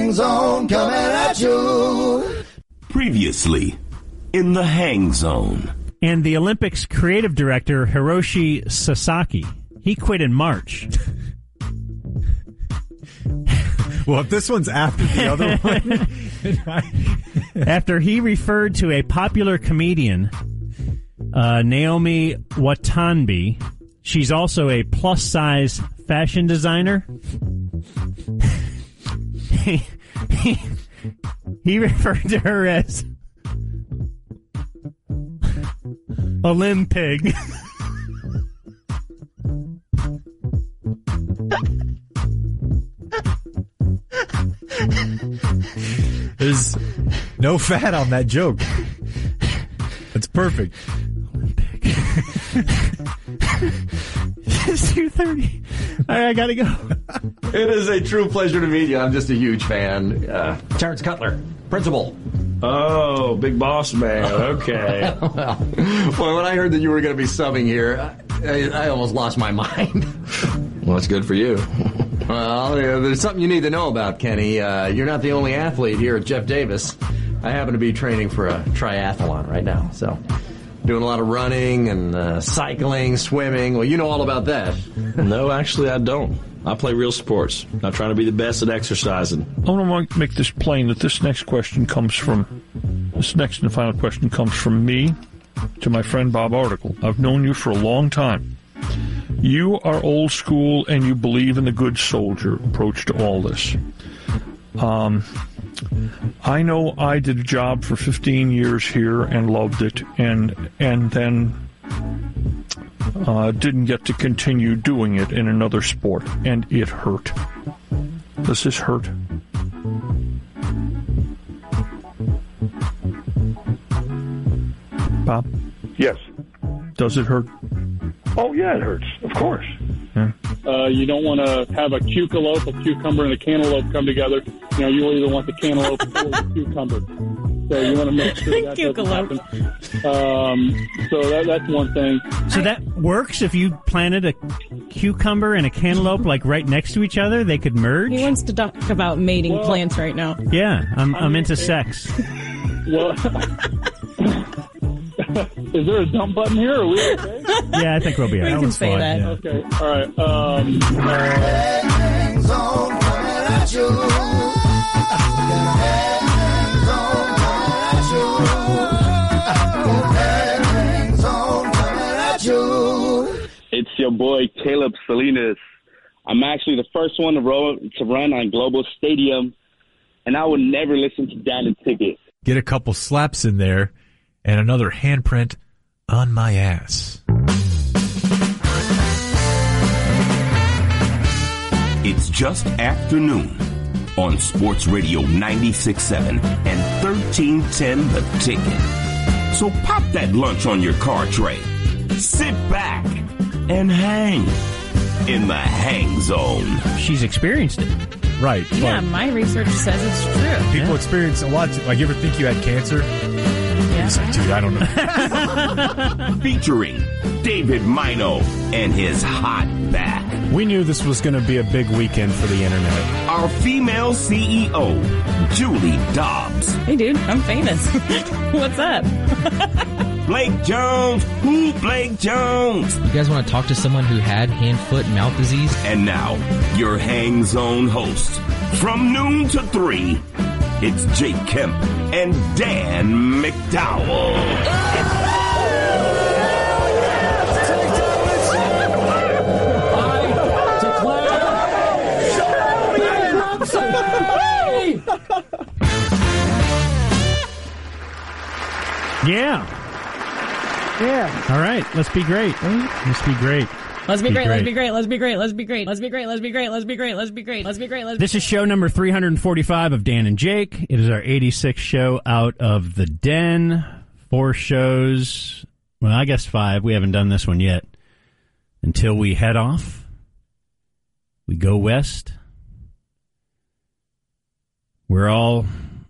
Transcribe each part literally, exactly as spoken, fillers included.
Hang Zone coming at you. Previously in the Hang Zone. And the Olympics creative director, Hiroshi Sasaki, he quit in March. Well, if this one's after the other one. After he referred to a popular comedian, uh, Naomi Watanabe. She's also a plus-size fashion designer. he, he, he referred to her as Olympig. There's no fat on that joke. That's perfect. It's two thirty. All right, I gotta go. It is a true pleasure to meet you. I'm just a huge fan. Uh, Terrence Cutler, principal. Oh, big boss man. Okay. well, well, when I heard that you were going to be subbing here, I, I almost lost my mind. Well, that's good for you. Well, yeah, there's something you need to know about, Kenny. Uh, you're not the only athlete here at Jeff Davis. I happen to be training for a triathlon right now, so doing a lot of running and uh, cycling, swimming. Well, you know all about that. No, actually, I don't. I play real sports. Not trying to be the best at exercising. I want to make this plain that this next question comes from, this next and final question comes from me to my friend Bob Article. I've known you for a long time. You are old school and you believe in the good soldier approach to all this. Um, I know I did a job for fifteen years here and loved it, and and then uh, didn't get to continue doing it in another sport, and it hurt. Does this hurt? Bob? Yes. Does it hurt? Oh, yeah, it hurts. Of course. Yeah. Uh, you don't want to have a cucalope, a cucumber, and a cantaloupe come together. You know, you either want the cantaloupe or the cucumber. So you want to make sure that doesn't happen. Um, so that, that's one thing. So that works if you planted a cucumber and a cantaloupe like right next to each other? They could merge? He wants to talk about mating well, plants right now. Yeah, I'm, I I'm mean, into it, sex. Well, is there a dump button here? Are we okay? Yeah, I think we'll be all right. We can say fun, that. yeah. Okay, all right. Um, Hang Zone coming at you. Hang Zone coming at you. Hang Zone coming at you. It's your boy Caleb Salinas. I'm actually the first one to, roll, to run on Global Stadium, and I would never listen to Down the Ticket. Get a couple slaps in there and another handprint on my ass. It's just afternoon on Sports Radio ninety-six point seven and thirteen ten The Ticket. So pop that lunch on your car tray, sit back, and hang in the Hang Zone. She's experienced it. Right. Yeah, my research says it's true. People Yeah. experience a lot. Like, you ever think you had cancer? Yeah. It's like, dude, I don't know. Featuring David Mino and his hot back. We knew this was going to be a big weekend for the internet. Our female C E O, Julie Dobbs. Hey, dude, I'm famous. What's up? Blake Jones. Who Blake Jones? You guys want to talk to someone who had hand, foot, and mouth disease? And now, your Hang Zone host. From noon to three, it's Jake Kemp and Dan McDowell. Yeah. Yeah. All right. Let's be great. Let's be great. Let's be, be great, great, let's be great, let's be great, let's be great, let's be great, let's be great, let's be great, let's be great, let's be great, let's be This is show number three hundred forty-five of Dan and Jake. It is our eighty-sixth show out of the den. Four shows. Well, I guess five. We haven't done this one yet. Until we head off. We go west. We're all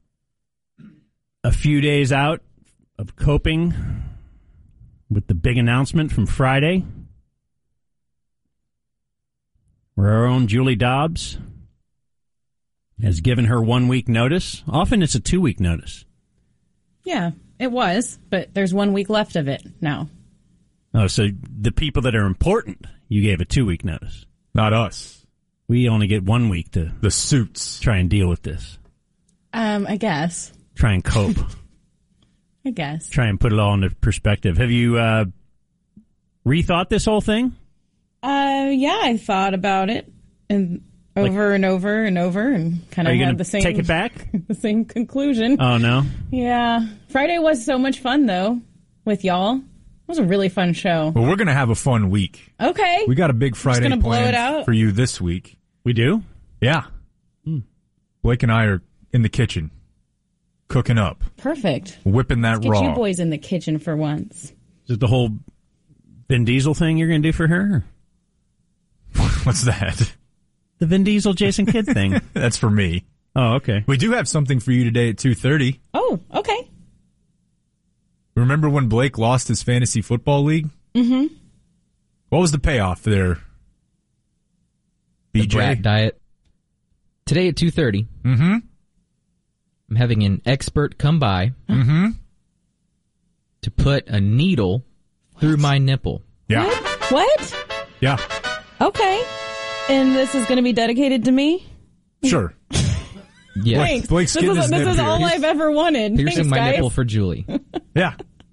a few days out of coping with the big announcement from Friday. Where our own Julie Dobbs has given her one week notice. Often it's a two week notice. Yeah, it was, but there's one week left of it now. Oh, so the people that are important, you gave a two week notice. Not us. We only get one week to the suits try and deal with this. Um, I guess. Try and cope. I guess. Try and put it all into perspective. Have you uh, rethought this whole thing? Uh, yeah, I thought about it and over like, and over and over and kind of had the same. Take it back? The same conclusion. Oh no. Yeah, Friday was so much fun though with y'all. It was a really fun show. Well, we're gonna have a fun week. Okay. We got a big Friday Just gonna blow planned it out. for you this week. We do? Yeah. Hmm. Blake and I are in the kitchen, cooking up. Perfect. Whipping that Let's get raw. you boys in the kitchen for once. Is it the whole Vin Diesel thing you're going to do for her? What's that? The Vin Diesel Jason Kidd thing. That's for me. Oh, okay. We do have something for you today at two thirty. Oh, okay. Remember when Blake lost his fantasy football league? Mm-hmm. What was the payoff there? B J? The brat diet. Today at two thirty. Mm-hmm. I'm having an expert come by mm-hmm. to put a needle what? through my nipple. Yeah. What? What? Yeah. Okay. And this is going to be dedicated to me? Sure. Yeah. Thanks. Blake's this is, this is all I've ever wanted. Piercing Thanks, my guys. nipple for Julie. Yeah.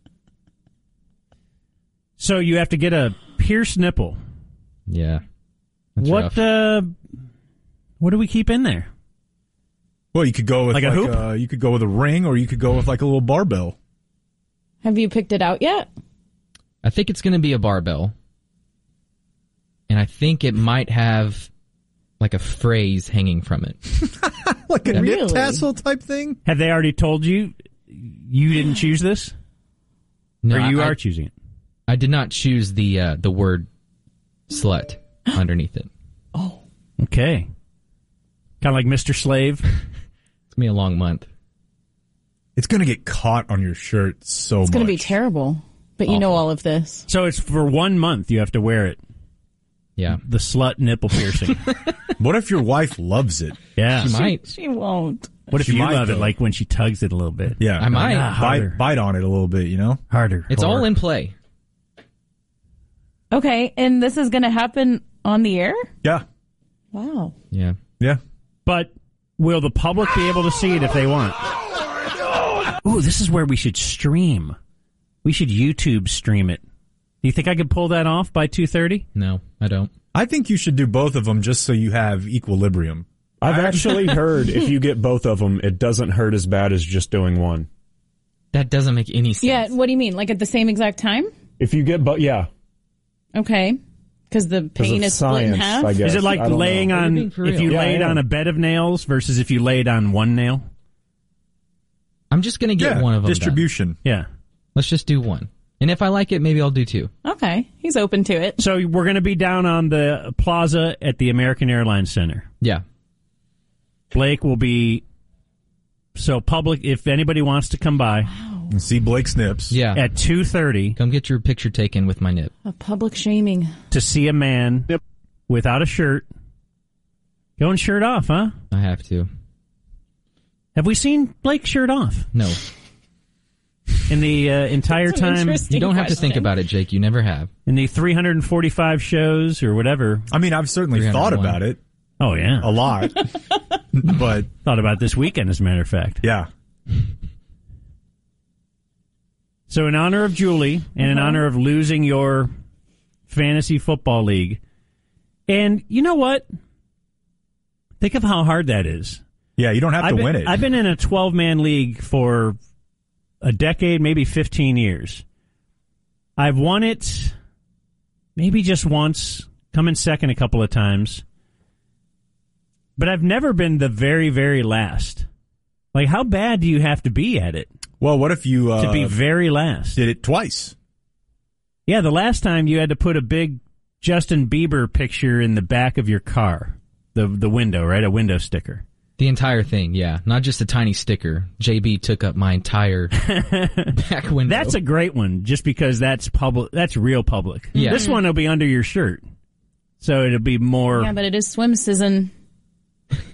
So you have to get a pierced nipple. Yeah. That's what rough. uh what do we keep in there? Well, you could go with like, like a hoop. Uh, you could go with a ring, or you could go with like a little barbell. Have you picked it out yet? I think it's going to be a barbell, and I think it might have like a phrase hanging from it, like a really? nip tassel type thing. Have they already told you you didn't choose this? No, or you I, are choosing it? I did not choose the uh, the word slut underneath it. Oh, okay. Kind of like Mister Slave. It's gonna be a long month. It's gonna get caught on your shirt so much. It's gonna be terrible. But you Awful. know all of this. So it's for one month you have to wear it. Yeah. The slut nipple piercing. What if your wife loves it? Yeah. She might. She won't. What if She you might, love though. it, like when she tugs it a little bit? Yeah. I might. Ah, harder. Bite, bite on it a little bit, you know? Harder. It's Harder. all in play. Okay, and this is going to happen on the air? Yeah. Wow. Yeah. Yeah. But will the public be able to see it if they want? Ooh, this is where we should stream. We should YouTube stream it. Do you think I could pull that off by two thirty? No, I don't. I think you should do both of them just so you have equilibrium. I've actually heard if you get both of them, it doesn't hurt as bad as just doing one. That doesn't make any sense. Yeah, what do you mean? Like at the same exact time? If you get both, yeah. Okay. Because the pain of is split in science, half? I guess. Is it like I don't laying know. Are you on, being for if real? you Yeah, I laid am. on a bed of nails versus if you laid on one nail? I'm just gonna get yeah. one of them. Distribution. Done. Yeah. Let's just do one. And if I like it, maybe I'll do two. Okay, he's open to it. So we're going to be down on the plaza at the American Airlines Center. Yeah. Blake will be, so public, if anybody wants to come by. Wow. And see Blake Snips. Yeah. At two thirty. Come get your picture taken with my nip. A public shaming. To see a man Yep. without a shirt. Going shirt off, huh? I have to. Have we seen Blake shirt off? No. In the uh, entire That's an time? interesting You don't have to question. think about it, Jake. You never have. In the three hundred forty-five shows or whatever? I mean, I've certainly thought three hundred one. about it Oh, yeah. a lot. But, Thought about this weekend, as a matter of fact. yeah. So in honor of Julie and in Uh-huh. honor of losing your fantasy football league, and you know what? Think of how hard that is. Yeah, you don't have I've to been, win it. I've been in a twelve-man league for a decade, maybe fifteen years. I've won it maybe just once, come in second a couple of times. But I've never been the very, very last. Like, how bad do you have to be at it Well, what if you uh, to be very last? did it twice? Yeah, the last time you had to put a big Justin Bieber picture in the back of your car. The the window, right? A window sticker. The entire thing, yeah. Not just a tiny sticker. J B took up my entire back window. That's a great one, just because that's public. That's real public. Yeah. This one will be under your shirt, so it'll be more. Yeah, but it is swim season.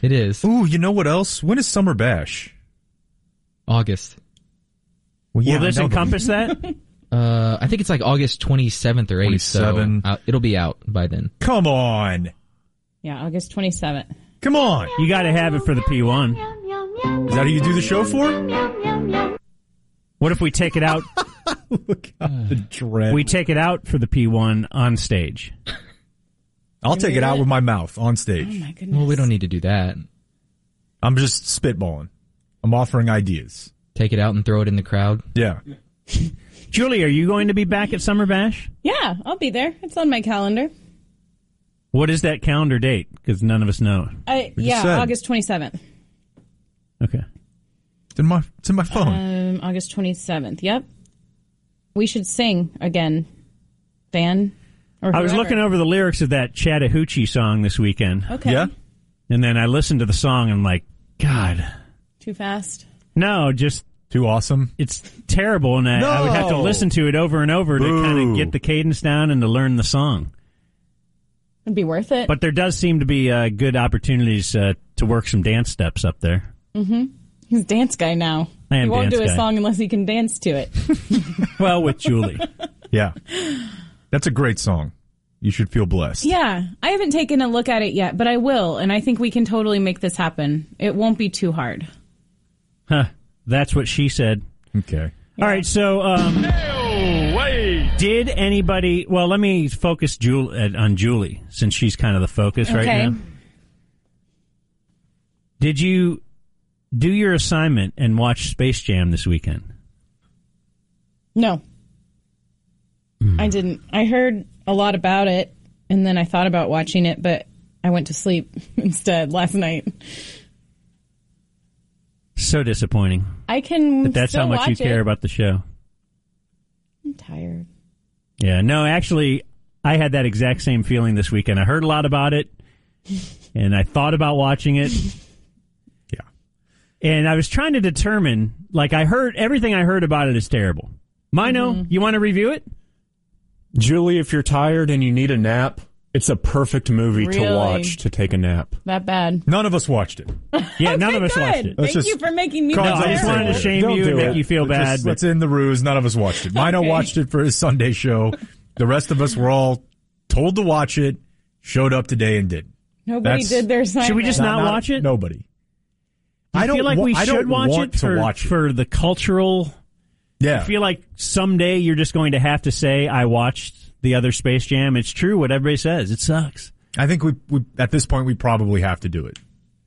It is. Ooh, you know what else? When is Summer Bash? August. Well, yeah, Will this I know the- encompass that? Uh, I think it's like August twenty-seventh or eighth, so twenty-seven. uh, it'll be out by then. Come on. Yeah, August twenty-seventh. Come on. You got to have it for the P one. Is that who you do the show for? What if we take it out? Look at the dread. We take it out for the P one on stage. I'll take it out with my mouth on stage. Oh, my goodness. Well, we don't need to do that. I'm just spitballing. I'm offering ideas. Take it out and throw it in the crowd. Yeah. Julie, are you going to be back at Summer Bash? Yeah, I'll be there. It's on my calendar. What is that calendar date? Because none of us know. I, We just yeah, said. August twenty-seventh. Okay. It's in my, it's in my phone. Um, August twenty-seventh, yep. We should sing again, Van. Or I was whoever. looking over the lyrics of that Chattahoochee song this weekend. Okay. Yeah? And then I listened to the song and I'm like, God. Too fast? No, just... Too awesome? It's terrible, and I, No! I would have to listen to it over and over Boo. to kind of get the cadence down and to learn the song. It'd be worth it. But there does seem to be uh, good opportunities uh, to work some dance steps up there. Mm-hmm. He's a dance guy now. I am He won't dance do a guy. song unless he can dance to it. Well, with Julie. Yeah. That's a great song. You should feel blessed. Yeah, I haven't taken a look at it yet, but I will, and I think we can totally make this happen. It won't be too hard. Huh. That's what she said. Okay. All right, so um, did anybody... Well, let me focus Jul- uh, on Julie, since she's kind of the focus right Okay. now. Did you do your assignment and watch Space Jam this weekend? No. I didn't. I heard a lot about it, and then I thought about watching it, but I went to sleep instead last night. So disappointing. I can But that's still how much you watch care it. about the show. I'm tired. Yeah, no, actually, I had that exact same feeling this weekend. I heard a lot about it, and I thought about watching it. Yeah. And I was trying to determine, like, I heard, everything I heard about it is terrible. Mino, Mm-hmm. you want to review it? Julie, if you're tired and you need a nap, it's a perfect movie Really? to watch to take a nap. That bad. None of us watched it. Yeah, none Okay, of us good. watched it. Let's Thank just you for making me No, feel I just wanted to terrible. shame Don't you and do make it. you feel Let's bad. just- but Let's in the ruse. None of us watched it. Mino Okay. watched it for his Sunday show. The rest of us were all told to watch it, showed up today and did. Nobody That's- did their assignment. Should we just not, watch it? Nobody. I don't feel like wa- we I should don't watch want it to for, watch it. for the cultural... Yeah. I feel like someday you're just going to have to say, I watched the other Space Jam. It's true what everybody says. It sucks. I think we, we at this point we probably have to do it.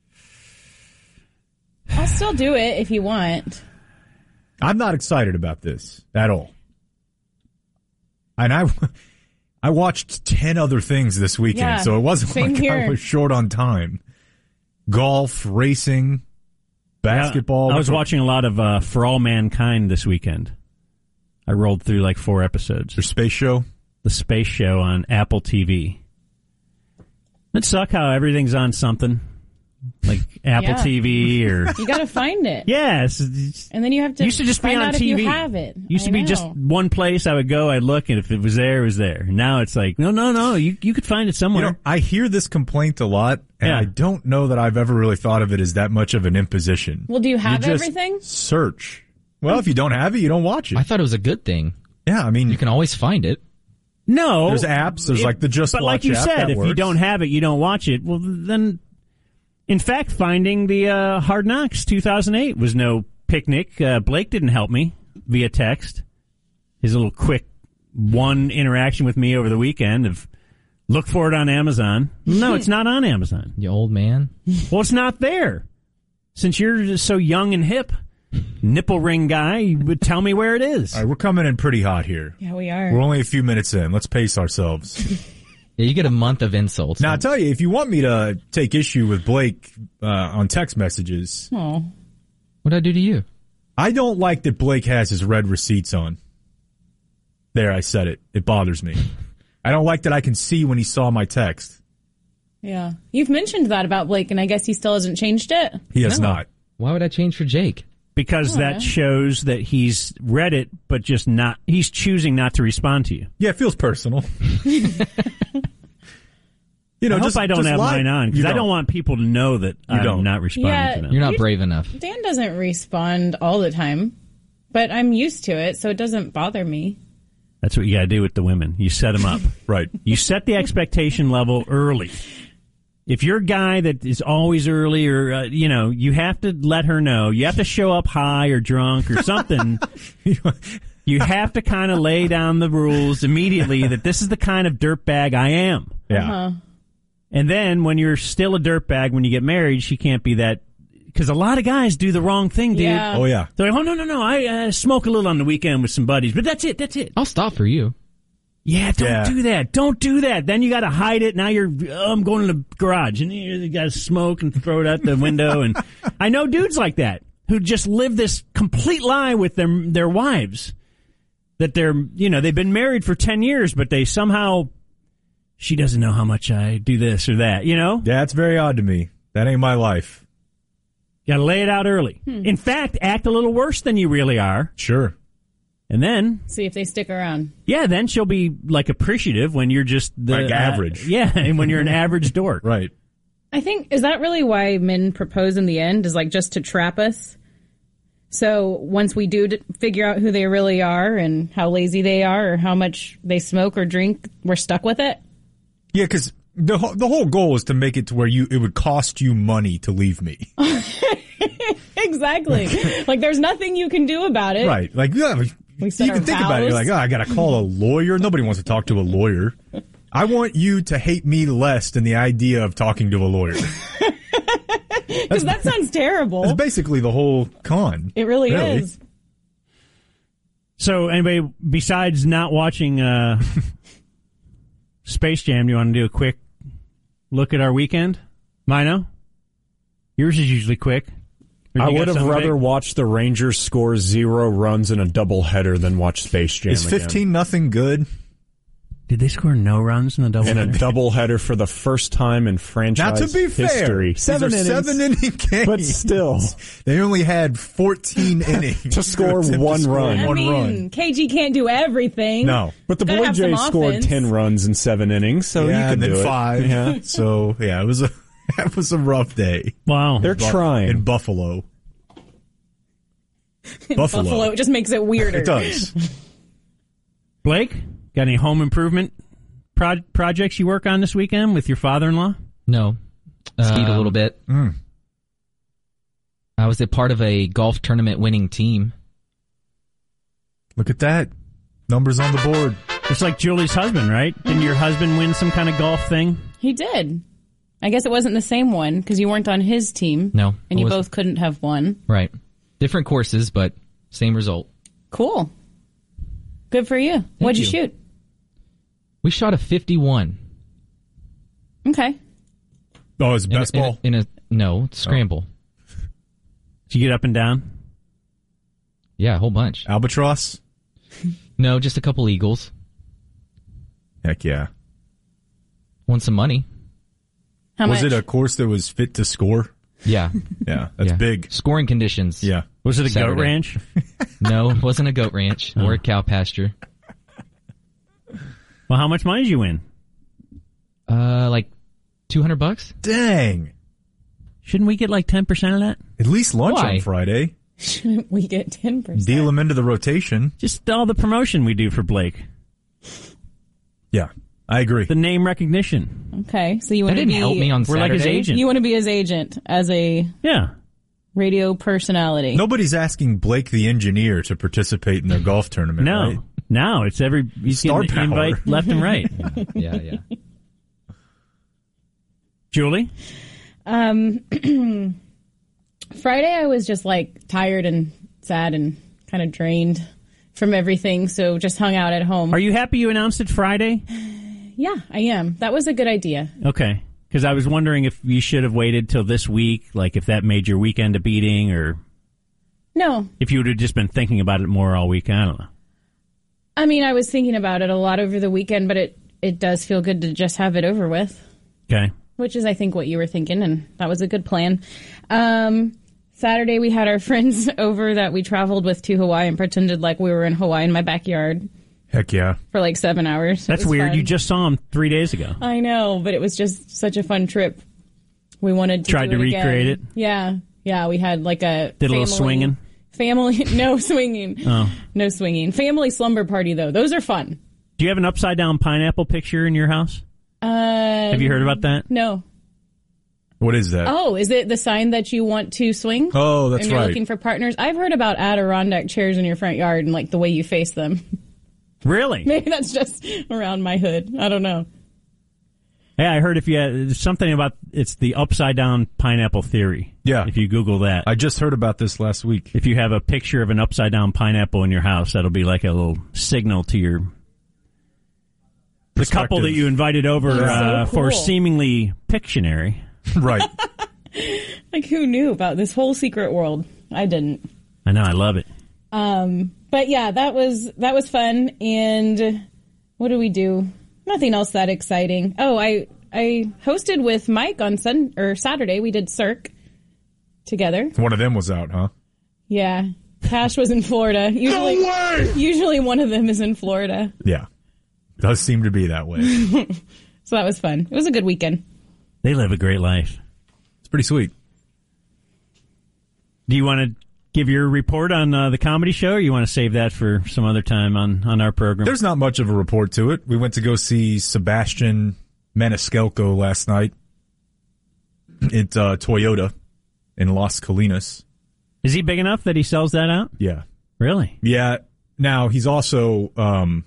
I'll still do it if you want. I'm not excited about this at all. And I, I watched ten other things this weekend, Yeah, so it wasn't same like I here. was short on time. Golf, racing, basketball. I was watching a lot of uh, For All Mankind this weekend. I rolled through like four episodes. Their space show? The space show on Apple T V. It suck how everything's on something. Like Apple Yeah. T V or... You got to find it. Yes. And then you have to Used to just be find on out T V. if you have it. Used to I be know. just one place I would go, I'd look, and if it was there, it was there. Now it's like, no, no, no, you you could find it somewhere. You know, I hear this complaint a lot, and Yeah. I don't know that I've ever really thought of it as that much of an imposition. Well, do you have just everything? Search. Well, if you don't have it, you don't watch it. I thought it was a good thing. Yeah, I mean, You can always find it. No. There's apps. There's It- like the Just But Watch like you app. said, That if you works. don't have it, you don't watch it. Well, then, in fact, finding the uh, Hard Knocks two thousand eight was no picnic. Uh, Blake didn't help me via text. His little quick one interaction with me over the weekend of look for it on Amazon. No, it's not on Amazon. You old man. Well, it's not there. Since you're just so young and hip, nipple ring guy, you would tell me where it is. All right, we're coming in pretty hot here. Yeah, we are. We're only a few minutes in. Let's pace ourselves. Yeah, you get a month of insults. Now, I'll tell you, if you want me to take issue with Blake uh, on text messages, Oh. What'd I do to you? I don't like that Blake has his red receipts on. There, I said it. It bothers me. I don't like that I can see when he saw my text. Yeah. You've mentioned that about Blake, and I guess he still hasn't changed it. He has No. not. Why would I change for Jake? Because Oh, that yeah. shows that he's read it, but just not, he's choosing not to respond to you. Yeah, it feels personal. yeah, You know, I hope just, I don't just have lie. mine on because You I don't don't. want people to know that You I'm don't. not responding Yeah. to them. You're not brave enough. Dan doesn't respond all the time, but I'm used to it, so it doesn't bother me. That's what you got to do with the women. You set them up. Right. You set the expectation level early. If you're a guy that is always early or, uh, you know, you have to let her know. You have to show up high or drunk or something. You have to kind of lay down the rules immediately that this is the kind of dirtbag I am. Yeah. Uh-huh. And then when you're still a dirtbag when you get married, she can't be that. Because a lot of guys do the wrong thing, dude. Yeah. Oh, yeah. They're like, oh, no, no, no, I uh, smoke a little on the weekend with some buddies, but that's it, that's it. I'll stop for you. Yeah, don't Yeah. do that. Don't do that. Then you got to hide it. Now you're, oh, I'm going to the garage, and you got to smoke and throw it out the window. And I know dudes like that who just live this complete lie with their their wives that they're, you know, they've been married for ten years, but they somehow, she doesn't know how much I do this or that, you know? Yeah, it's very odd to me. That ain't my life. Got to lay it out early. Hmm. In fact, act a little worse than you really are. Sure. And then, See if they stick around. yeah, then she'll be like appreciative when you're just the Like average. Uh, yeah, and when you're an average dork. Right. I think, is that really why men propose in the end? Is like just to trap us? So once we do d- figure out who they really are and how lazy they are or how much they smoke or drink, we're stuck with it? Yeah, because the, whole- the whole goal is to make it to where you it would cost you money to leave me. Exactly. Like there's nothing you can do about it. Right. Like, yeah, We said you can our think about it. You're vows. like, oh, I got to call a lawyer. Nobody wants to talk to a lawyer. I want you to hate me less than the idea of talking to a lawyer. Because that sounds terrible. That's basically the whole con. It really, Really. is. So, anybody, besides not watching uh, Space Jam, do you want to do a quick look at our weekend? Mino? Yours is usually quick. Or I you got would have something rather big? watched the Rangers score zero runs in a doubleheader than watch Space Jam Is again. fifteen nothing good? Did they score no runs in the double In a header? doubleheader for the first time in Now, franchise to be fair, history. these Seven are innings. seven inning games. But still. They only had fourteen innings To score attempt one score run. I One mean, run. K G can't do everything. No. But the Gotta Blue have some Jays scored offense. ten runs in seven innings, so yeah, you can and then do it. five. Yeah. So, yeah, it was a that was a rough day. Wow. They're Bu- trying. in Buffalo. In Buffalo. Buffalo, it just makes it weirder. It does. Blake, got any home improvement pro- projects you work on this weekend with your father-in-law? No. Skied a Um, little bit. Mm. I was a part of a golf tournament winning team. Look at that. Numbers on the board. It's like Julie's husband, right? Didn't your husband win some kind of golf thing? He did. I guess it wasn't the same one because you weren't on his team. No. And it you was- both couldn't have won. Right. Different courses, but same result. Cool. Good for you. What'd you, you. shoot? We shot a fifty-one. Okay. Oh, it's In a- best in a- ball? In a, no, scramble. Did you get up and down? Yeah, a whole bunch. Albatross? No, just a couple eagles. Heck yeah. Won some money. How was much? it a course that was fit to score? Yeah. Yeah, that's Yeah. big. Scoring conditions. Yeah. Was it a Saturday. goat ranch? No, it wasn't a goat ranch or a cow pasture. Well, how much money did you win? Uh, like two hundred bucks. Dang. Shouldn't we get like ten percent of that? At least lunch Why? on Friday. Shouldn't we get ten percent? Deal them into the rotation. Just all the promotion we do for Blake. Yeah, I agree. The name recognition. Okay. So you That want to didn't be help me on We're like his Saturday. agent. You want to be his agent as a Yeah. radio personality. Nobody's asking Blake the engineer to participate in their golf tournament, No. right? No, it's every he's Star getting power. invite left and right. Yeah, yeah. Julie? Um, Friday I was just like tired and sad and kind of drained from everything, so just hung out at home. Are you happy you announced it Friday? Yeah, I am. That was a good idea. Okay. Because I was wondering if you should have waited till this week, like if that made your weekend a beating, or No, if you would have just been thinking about it more all week. I don't know. I mean I was thinking about it a lot over the weekend, but it it does feel good to just have it over with. Okay. Which is, I think, what you were thinking, and that was a good plan. Um, Saturday, we had our friends over that we traveled with to Hawaii and pretended like we were in Hawaii in my backyard. Heck yeah. For like seven hours. It That's was weird. fun. You just saw him three days ago. I know, but it was just such a fun trip. We wanted to Tried do to it recreate again. it? Yeah. Yeah, we had like a Did a family, little swinging? Family, no swinging. Oh. No swinging. Family slumber party, though. Those are fun. Do you have an upside-down pineapple picture in your house? Uh, Have you heard about that? No. What is that? Oh, is it the sign that you want to swing? Oh, that's and you're right. looking for partners? I've heard about Adirondack chairs in your front yard and like the way you face them. Really? Maybe that's just around my hood. I don't know. Hey, I heard if you had something about it's the upside-down pineapple theory. Yeah. If you Google that. I just heard about this last week. If you have a picture of an upside-down pineapple in your house, that'll be like a little signal to your... The couple that you invited over That's so uh, for cool. seemingly Pictionary. Right. Like, who knew about this whole secret world? I didn't. I know, I love it. Um, but yeah, that was that was fun. And what do we do? Nothing else that exciting. Oh, I I hosted with Mike on Sun or Saturday. We did Cirque together. One of them was out, huh? Yeah, Cash was in Florida. Usually, No way! Usually, one of them is in Florida. Yeah. Does seem to be that way. So that was fun. It was a good weekend. They live a great life. It's pretty sweet. Do you want to give your report on uh, the comedy show, or you want to save that for some other time on, on our program? There's not much of a report to it. We went to go see Sebastian Maniscalco last night at uh, Toyota in Las Colinas. Is he big enough that he sells that out? Yeah. Really? Yeah. Now, he's also... Um,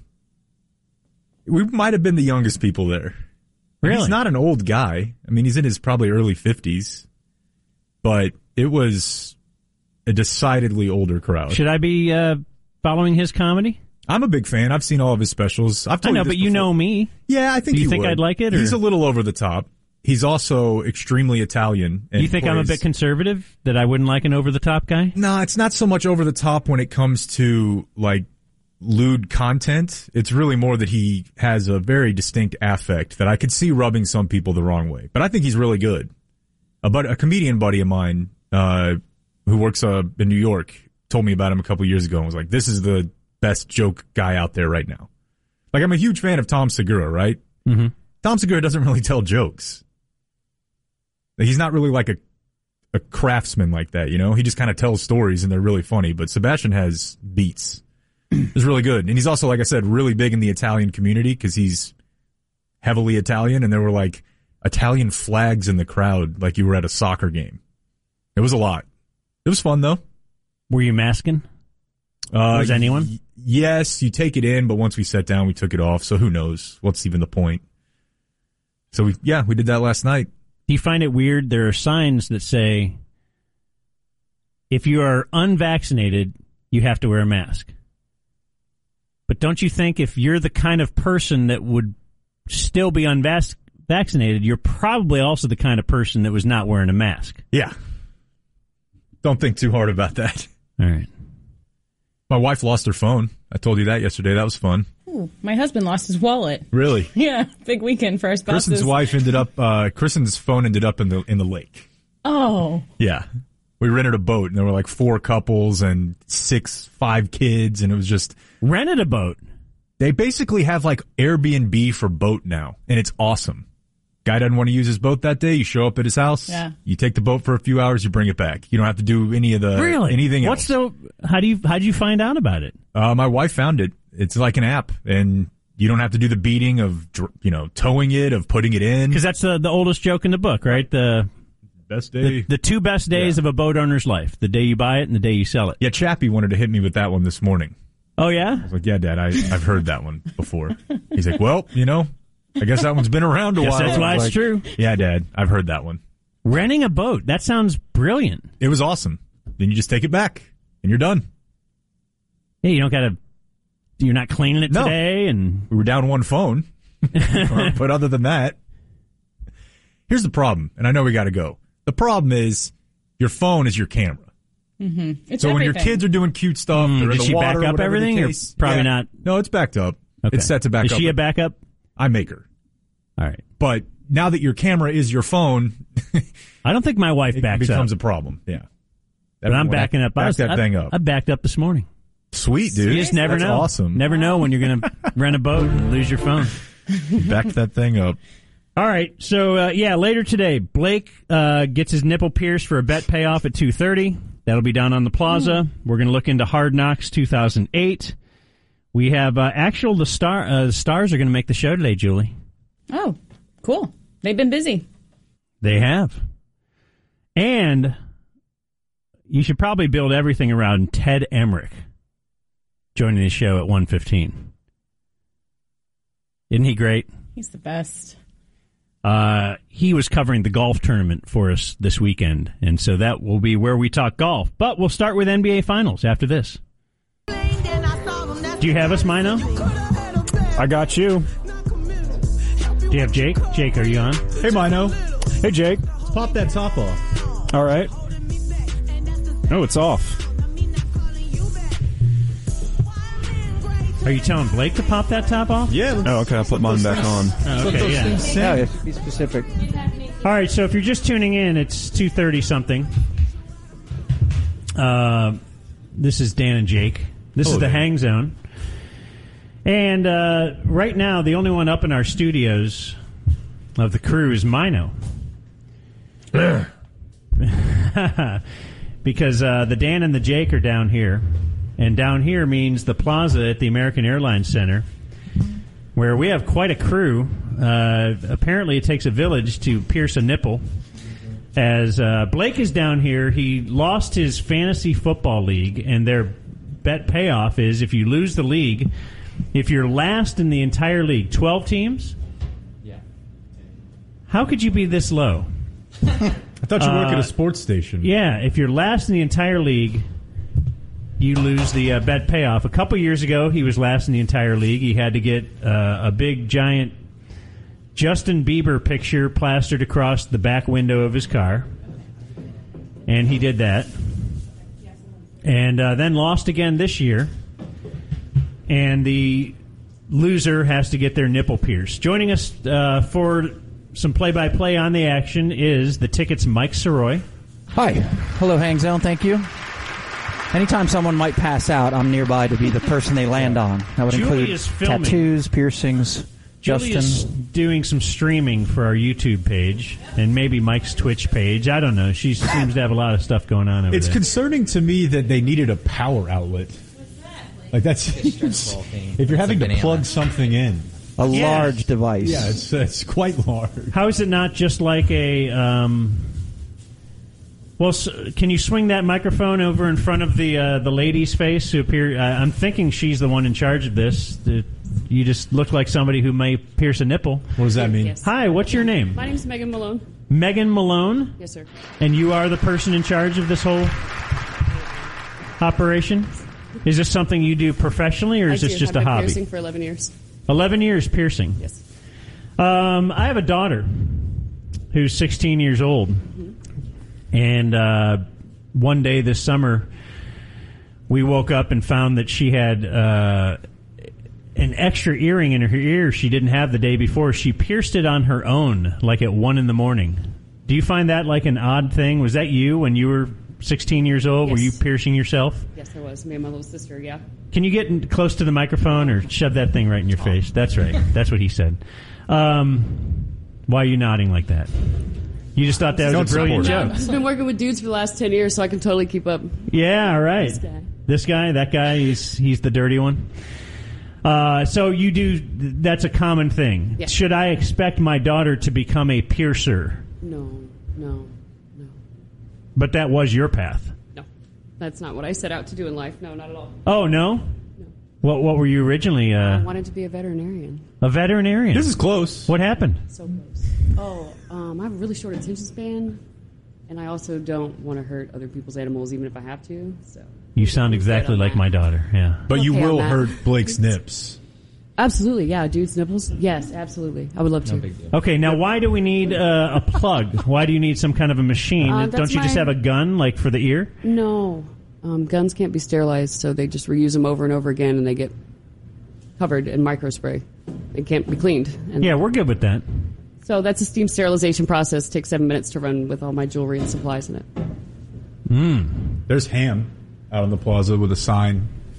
we might have been the youngest people there. Really? He's not an old guy. I mean, he's in his probably early fifties. But it was a decidedly older crowd. Should I be uh, following his comedy? I'm a big fan. I've seen all of his specials. I've I told know, you this but you before. know me. Yeah, I think Do you you think would. I'd like it? Or? He's a little over the top. He's also extremely Italian. and You think I'm a plays- bit conservative, that I wouldn't like an over-the-top guy? No, it's not so much over the top when it comes to, like, lewd content. It's really more that he has a very distinct affect that I could see rubbing some people the wrong way. But I think he's really good. A, bud- a comedian buddy of mine uh, who works uh, in New York told me about him a couple years ago and was like, this is the best joke guy out there right now. Like, I'm a huge fan of Tom Segura, right? Mm-hmm. Tom Segura doesn't really tell jokes. He's not really like a a craftsman like that, you know? He just kind of tells stories and they're really funny, but Sebastian has beats. It's really good. And he's also, like I said, really big in the Italian community because he's heavily Italian, and there were like Italian flags in the crowd like you were at a soccer game. It was a lot. It was fun, though. Were you masking? Uh, Was anyone? y- yes, you take it in, but once we sat down, we took it off, so who knows? What's even the point? So, we yeah, we did that last night. Do you find it weird? There are signs that say, if you are unvaccinated, you have to wear a mask. But don't you think if you're the kind of person that would still be unvaccinated, you're probably also the kind of person that was not wearing a mask? Yeah. Don't think too hard about that. All right. My wife lost her phone. I told you that yesterday. That was fun. Ooh, my husband lost his wallet. Really? Yeah, big weekend for our spouses. Kristen's wife ended up, uh, Kristen's phone ended up in the, in the lake. Oh. Yeah. We rented a boat, and there were like four couples and six, five kids, and it was just... Rented a boat? They basically have like Airbnb for boat now, and it's awesome. Guy doesn't want to use his boat that day, you show up at his house, Yeah. you take the boat for a few hours, you bring it back. You don't have to do any of the... Really? Anything What's else. the? How do you? How did you find out about it? Uh, my wife found it. It's like an app, and you don't have to do the beating of, dr- you know, towing it, of putting it in. Because that's uh, the oldest joke in the book, right? The best day. The, the two best days Yeah. of a boat owner's life: the day you buy it and the day you sell it. Yeah, Chappie wanted to hit me with that one this morning. Oh yeah? I was like, yeah, Dad, I, I've heard that one before. He's like, well, you know, I guess that one's been around a Guess while. that's why I was it's like, true. Yeah, Dad, I've heard that one. Renting a boat. That sounds brilliant. It was awesome. Then you just take it back, and you're done. Yeah, you don't got to. You're not cleaning it No. today, and We were down one phone. But other than that, here's the problem, and I know we got to go. The problem is your phone is your camera. Mm-hmm. It's so when your everything. kids are doing cute stuff, Mm, they're in does the she water, back up whatever the everything, or case- probably Yeah. not? No, it's backed up. Okay. It's set to back Is up. she a backup? I make her. All right. But now that your camera is your phone, I don't think my wife it backs becomes up. a problem. Yeah. But I'm Everyone backing up. I Back was- that I, thing up. I backed up this morning. Sweet, dude. You just never That's know. awesome. Never know when you're going to rent a boat and lose your phone. Back that thing up. All right, so uh, yeah, later today, Blake uh, gets his nipple pierced for a bet payoff at two thirty. That'll be down on the plaza. Mm. We're going to look into Hard Knocks two thousand eight. We have uh, actual the star uh, the stars are going to make the show today, Julie. Oh, cool. They've been busy. They have. And you should probably build everything around Ted Emmerich joining the show at one fifteen. Isn't he great? He's the best. Uh, he was covering the golf tournament for us this weekend, and so that will be where we talk golf. But we'll start with N B A Finals after this. Do you have us, Mino? I got you. Do you have Jake? Jake, are you on? Hey, Mino. Hey, Jake. Let's pop that top off. All right. No, it's off. Are you telling Blake to pop that top off? Yeah. Oh, okay. I'll put mine back on. Oh, okay, yeah. Yeah, you have to be specific. All right, so if you're just tuning in, it's two thirty something. Uh, this is Dan and Jake. This Hello, is the Dan. Hang Zone. And uh, right now, the only one up in our studios of the crew is Mino. Because uh, the Dan and the Jake are down here. And down here means the plaza at the American Airlines Center, where we have quite a crew. Uh, apparently it takes a village to pierce a nipple. As uh, Blake is down here, he lost his fantasy football league, and their bet payoff is if you lose the league, if you're last in the entire league, twelve teams? Yeah. How could you be this low? I thought you work Uh, at a sports station. Yeah, if you're last in the entire league, you lose the uh, bet payoff. A couple years ago, he was last in the entire league. He had to get uh, a big, giant Justin Bieber picture plastered across the back window of his car. And he did that. And uh, then lost again this year. And the loser has to get their nipple pierced. Joining us uh, for some play-by-play on the action is the Ticket's Mike Soroy. Hi. Hello, Hang Zone. Thank you. Anytime someone might pass out, I'm nearby to be the person they land on. That would Julie include is filming. tattoos, piercings. Julie Justin. is doing some streaming for our YouTube page and maybe Mike's Twitch page. I don't know. She seems to have a lot of stuff going on over It's there. concerning to me that they needed a power outlet. Like that's if you're having to plug something in. A Yes. large device. Yeah, it's it's quite large. How is it not just like a... Um, well, s can you swing that microphone over in front of the uh, the lady's face? Who appear, uh, I'm thinking she's the one in charge of this. The, you just look like somebody who may pierce a nipple. What does that mean? Yes. Hi, what's your name? My name's Megan Malone. Megan Malone? Yes, sir. And you are the person in charge of this whole operation? Is this something you do professionally, or is I this do. just I've a been hobby? piercing for eleven years. eleven years piercing. Yes. Um, I have a daughter who's sixteen years old. Mm-hmm. And uh, one day this summer, we woke up and found that she had uh, an extra earring in her ear she didn't have the day before. She pierced it on her own, like at one in the morning. Do you find that like an odd thing? Was that you when you were sixteen years old? Yes. Were you piercing yourself? Yes, I was. Me and my little sister, yeah. Can you get in close to the microphone or shove that thing right in your face? That's right. That's what he said. Um, why are you nodding like that? You just thought that was a brilliant joke. I've been working with dudes for the last ten years, so I can totally keep up. Yeah, all right. This guy. This guy, that guy, he's he's the dirty one. Uh, so you do, that's a common thing. Yeah. Should I expect my daughter to become a piercer? No, no, no, But that was your path. no. That's not what I set out to do in life. No, not at all. Oh, no? What What were you originally? I Uh, wanted to be a veterinarian. a veterinarian. This is close. What happened? So close. Oh, um, I have a really short attention span, and I also don't want to hurt other people's animals, even if I have to. So You sound exactly like my daughter, yeah. But you Okay, will on that. hurt Blake's nips. absolutely, yeah, dude's nipples. Yes, absolutely. I would love to. Okay, now why do we need uh, a plug? Why do you need some kind of a machine? Uh, that's Don't you just my- have a gun, like, for the ear? No, um, guns can't be sterilized, so they just reuse them over and over again, and they get covered in microspray. They can't be cleaned. And Yeah, we're good with that. so that's a steam sterilization process. It takes seven minutes to run with all my jewelry and supplies in it. There's Ham out on the plaza with a sign.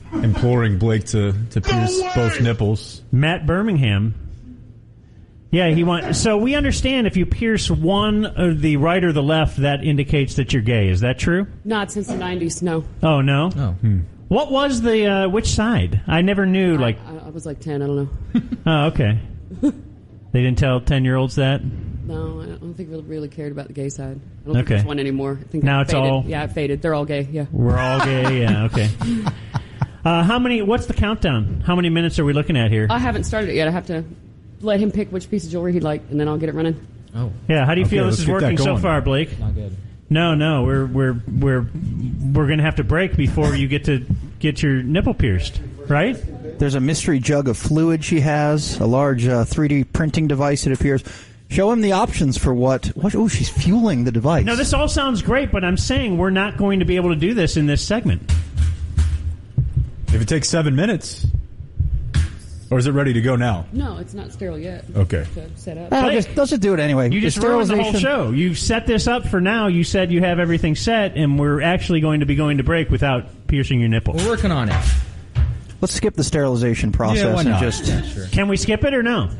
imploring Blake to, to pierce both nipples. Matt Birmingham. Yeah, he want. So we understand if you pierce one of the right or the left, that indicates that you're gay. Is that true? Not since the nineties, no. Oh no. Oh. Hmm. What was the uh, which side? I never knew. Like, I, I was like ten, I don't know. oh, okay. They didn't tell ten-year-olds that. No, I don't think we really cared about the gay side. I don't think Okay. there's one anymore. I think Now it it's faded. all- Yeah, it faded. They're all gay, yeah. We're all gay. Yeah. Okay. Uh, how many? What's the countdown? How many minutes are we looking at here? I haven't started it yet. I have to let him pick which piece of jewelry he'd like, and then I'll get it running. Oh. Yeah. How do you Okay, feel this let's is get that working so going. far, Blake? Not good. No, no. We're we're we're we're going to have to break before you get to get your nipple pierced, right? There's a mystery jug of fluid she has, a large uh, three D printing device, it appears. Show him the options for what... what oh, she's fueling the device. No, this all sounds great, but I'm saying we're not going to be able to do this in this segment. If it takes seven minutes, or is it ready to go now? No, it's not sterile yet. Okay. To set up. Ah, just, let's just do it anyway. You The just ruined the whole sterilization- show. You set this up for now. You said you have everything set, and we're actually going to be going to break without piercing your nipple. We're working on it. Let's skip the sterilization process Yeah, why and not? just... Yeah, sure. Can we skip it or no?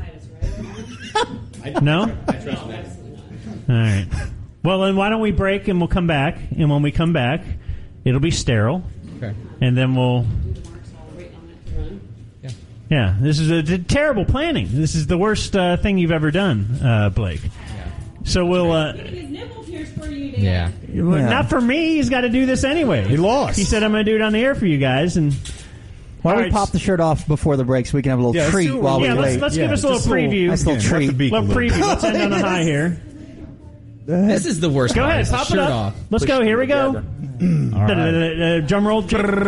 No? All right. Well, then why don't we break and we'll come back, and when we come back, it'll be sterile, Okay. and then we'll... Yeah. Yeah, this is a, t- terrible planning. This is the worst uh, thing you've ever done, uh, Blake. So we'll... Uh, Yeah. Well, Yeah. Not for me. He's got to do this anyway. He lost. He said, I'm going to do it on the air for you guys. And Why don't All we right. pop the shirt off before the break so we can have a little Yeah, let's treat do it. while yeah, we let's, wait? let's Yeah, give us a little just a little- preview. Nice little Again, let treat. the beak a Little little. preview. Let's end on a high here. This is the worst Go part. ahead, is the pop it shirt up. off. Let's go. Here we go. All right. Uh, drum roll.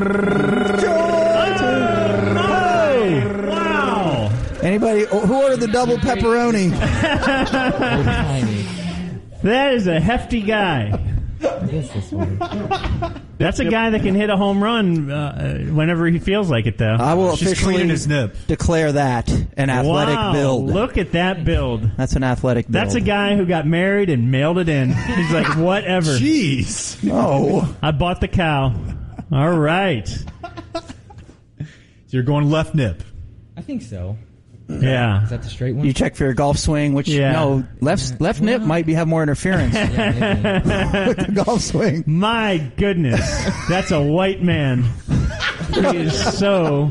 Oh, wow. Anybody who ordered the double pepperoni? Tiny. That is a hefty guy. What is this one? That's a guy that can hit a home run uh, whenever he feels like it, though. I will She's officially cleaning his nip. declare that an athletic wow, build. Look at that build. That's an athletic build. That's a guy who got married and mailed it in. He's like, whatever. Jeez. Oh. I bought the cow. All right. So you're going left nip. I think so. Yeah. Is that the straight one? You check for your golf swing, which Yeah. no left left nip might be have more interference Yeah, with the golf swing. My goodness. That's a white man. He is so,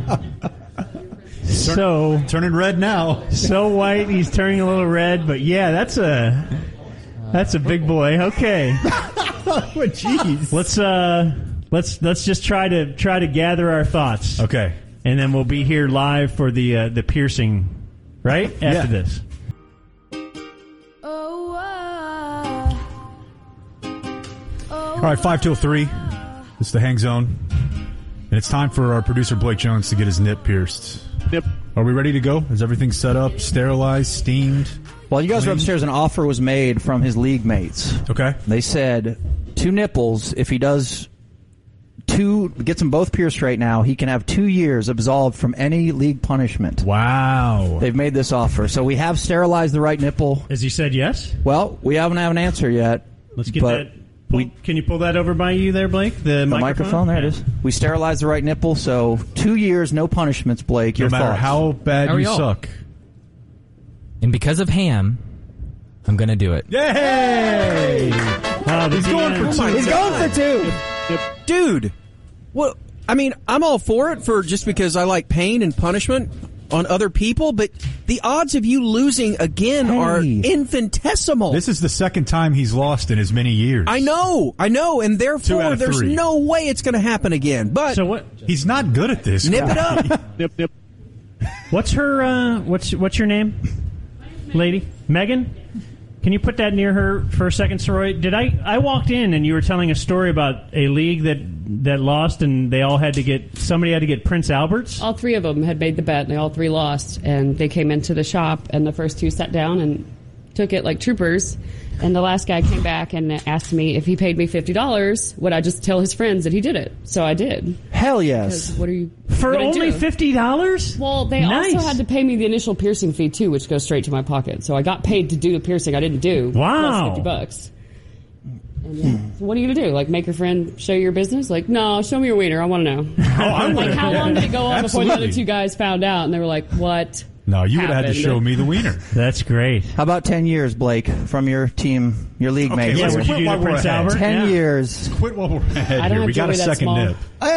so, Turning red now. so white. He's turning a little red, but yeah, that's a, that's a big boy. Okay. Jeez. Let's, uh, let's, let's just try to, try to gather our thoughts. Okay. And then we'll be here live for the uh, the piercing, right? After Yeah. this. All right, five till three. This is the Hang Zone. And it's time for our producer, Blake Jones, to get his nip pierced. Yep. Are we ready to go? Is everything set up, sterilized, steamed? While you guys were Clean? upstairs, an offer was made from his league mates. Okay. They said two nipples. If he does two, gets them both pierced right now, he can have two years absolved from any league punishment. Wow. They've made this offer, so we have sterilized the right nipple. Has he said yes? Well, we haven't have an answer yet. Let's get but that. Pull, can you pull that over by you there, Blake? The, The microphone? microphone, there it is. We sterilized the right nipple, so two years, no punishments, Blake. No Your matter thoughts? how bad How are you y'all? suck. And because of Ham, I'm going to do it. Yay! Oh, He's going for two. He's going for two. Dude, well, I mean, I'm all for it for just because I like pain and punishment on other people, but the odds of you losing again Hey. are infinitesimal. This is the second time he's lost in as many years. I know, I know, and Two therefore out of there's three. no way it's going to happen again. But So what? He's not good at this. nip it up. Nip, nip. What's her? Uh, what's what's your name, lady? Megan. Can you put that near her for a second, Soroy? Did I? I walked in and you were telling a story about a league that that lost and they all had to get somebody had to get Prince Albert's. All three of them had made the bet, and they all three lost. And they came into the shop, and the first two sat down and took it like troopers. And the last guy came back and asked me if he paid me fifty dollars, would I just tell his friends that he did it? So I did. Hell 'Cause yes. what are you For gonna only do? fifty dollars? Well, they Nice. also had to pay me the initial piercing fee too, which goes straight to my pocket. So I got paid to do the piercing I didn't do. Wow. Plus fifty bucks. And yeah. So what are you gonna do? Like, make your friend show you your business? Like, no, show me your wiener. I want to know. Like, how long did it go on before the other two guys found out? And they were like, what? No, you would have had to happened? show me the wiener. That's great. How about ten years, Blake, from your team, your league Okay, mates? let's Yeah, would you quit do while the we're Prince ahead. Albert? ten Yeah. years. Quit while we're ahead I don't here. have We got a jewelry that second small. nip.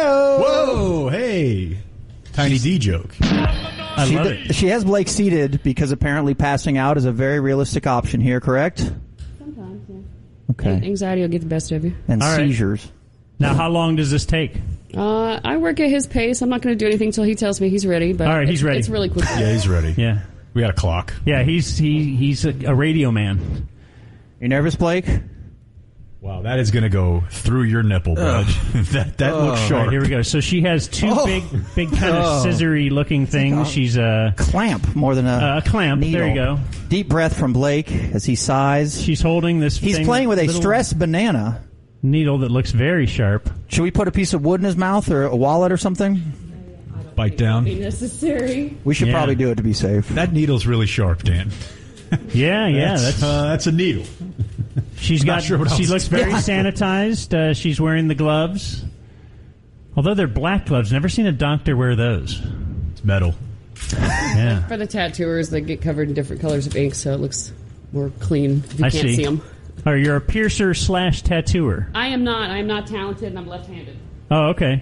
Whoa, hey. Tiny D joke. I She, love d- it. she has Blake seated because apparently passing out is a very realistic option here, correct? Sometimes, yeah. Okay. Anxiety will get the best of you. And All right. seizures. Now, how long does this take? Uh, I work at his pace. I'm not going to do anything until he tells me he's ready. But All right, he's it's, ready. It's really quick. Yeah, he's ready. Yeah. We got a clock. Yeah, he's he he's a, a radio man. You nervous, Blake? Wow, that is going to go through your nipple, bud. that that looks All sharp. right, here we go. So she has two Oh. big, big kind of Oh. scissory looking things. She's a Clamp more than a a clamp. needle. There you go. Deep breath from Blake as he sighs. She's holding this. He's thing, playing with a little stressed banana. needle that looks very sharp. Should we put a piece of wood in his mouth or a wallet or something? Bite down. Be necessary. We should Yeah. probably do it to be safe. That needle's really sharp, Dan. Yeah, yeah. That's, That's uh, that's a needle. she's I'm not got. sure what she else looks to very say. sanitized. Uh, she's wearing the gloves, although they're black gloves. Never seen a doctor wear those. It's metal. Yeah. For the tattooers, they get covered in different colors of ink, so it looks more clean if you I can't see. see them. Oh, you're a piercer slash tattooer. I am not. I am not talented, and I'm left-handed. Oh, okay.